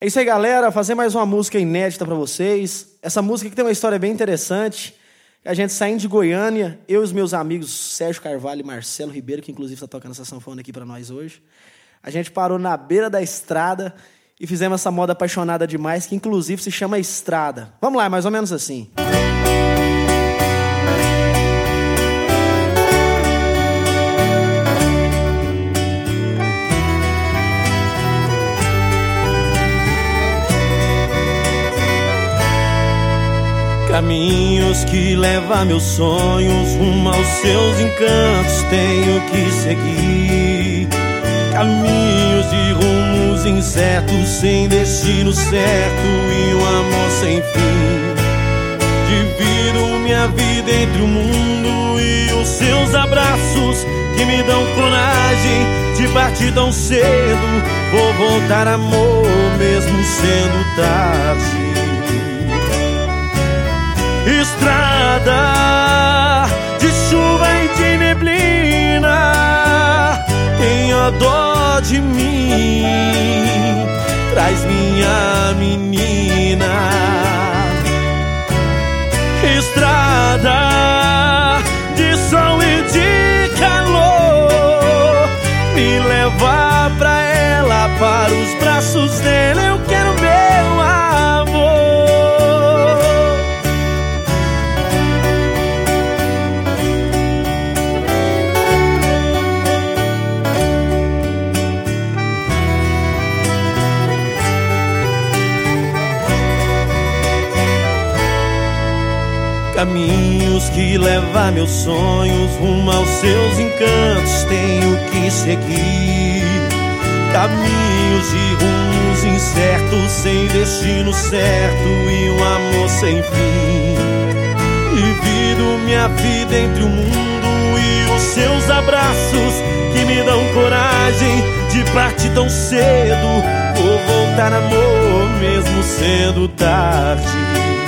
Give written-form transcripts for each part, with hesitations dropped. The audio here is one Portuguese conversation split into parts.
É isso aí, galera. Fazer mais uma música inédita pra vocês. Essa música que tem uma história bem interessante. A gente saindo de Goiânia, eu e os meus amigos Sérgio Carvalho e Marcelo Ribeiro, que inclusive está tocando essa sanfona aqui pra nós hoje. A gente parou na beira da estrada e fizemos essa moda apaixonada demais, que inclusive se chama Estrada. Vamos lá, mais ou menos assim. Caminhos que levam meus sonhos rumo aos seus encantos, tenho que seguir. Caminhos e rumos incertos, sem destino certo e um amor sem fim. Divido minha vida entre o mundo e os seus abraços, que me dão coragem de partir tão cedo. Vou voltar, amor, mesmo sendo tarde. Estrada de chuva e de neblina, tenha dó de mim, traz minha menina. Estrada de sol e de calor, me leva pra ela, para os braços dela. Eu quero meu amor. Caminhos que levam meus sonhos rumo aos seus encantos, tenho que seguir. Caminhos e rumos incertos, sem destino certo e um amor sem fim. Divido minha vida entre o mundo e os seus abraços, que me dão coragem de partir tão cedo. Vou voltar, amor, mesmo sendo tarde.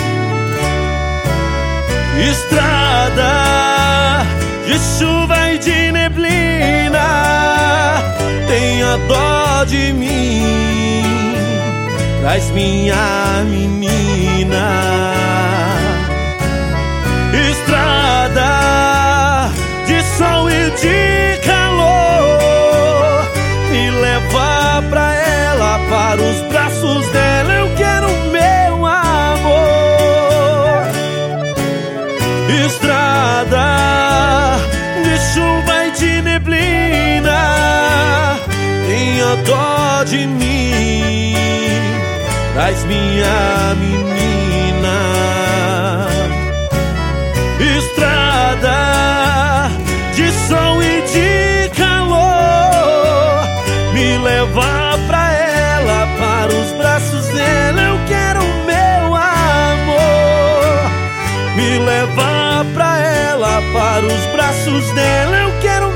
Estrada de chuva e de neblina, tenha dó de mim, traz minha menina. Estrada de sol e de calor, me leva pra ela, para os braços dela. Eu quero meu amor. Estrada de chuva e de neblina, tenha dó de mim, traz minha menina. Estrada de sol e de calor, me leva pra ela, para os braços dela. Eu quero meu amor. Me leva pra ela, para os braços dela. Eu quero